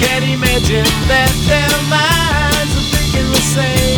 Can't imagine that their minds are thinking the same.